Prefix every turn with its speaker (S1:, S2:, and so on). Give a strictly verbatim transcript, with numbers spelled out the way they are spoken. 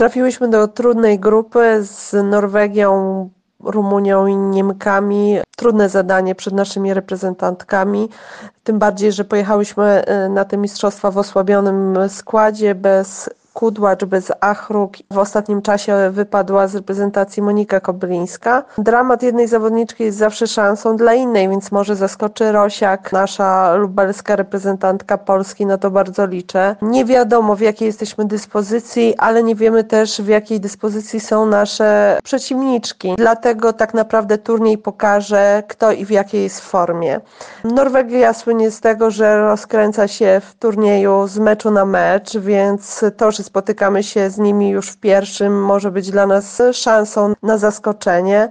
S1: Trafiłyśmy do trudnej grupy z Norwegią, Rumunią i Niemkami. Trudne zadanie przed naszymi reprezentantkami, tym bardziej, że pojechałyśmy na te mistrzostwa w osłabionym składzie, bez Kudłacz, bez Achruk. W ostatnim czasie wypadła z reprezentacji Monika Kobylińska. Dramat jednej zawodniczki jest zawsze szansą dla innej, więc może zaskoczy Rosiak, nasza lubelska reprezentantka Polski, no to bardzo liczę. Nie wiadomo, w jakiej jesteśmy dyspozycji, ale nie wiemy też, w jakiej dyspozycji są nasze przeciwniczki. Dlatego tak naprawdę turniej pokaże, kto i w jakiej jest formie. Norwegia słynie z tego, że rozkręca się w turnieju z meczu na mecz, więc to, że spotykamy się z nimi już w pierwszym, może być dla nas szansą na zaskoczenie.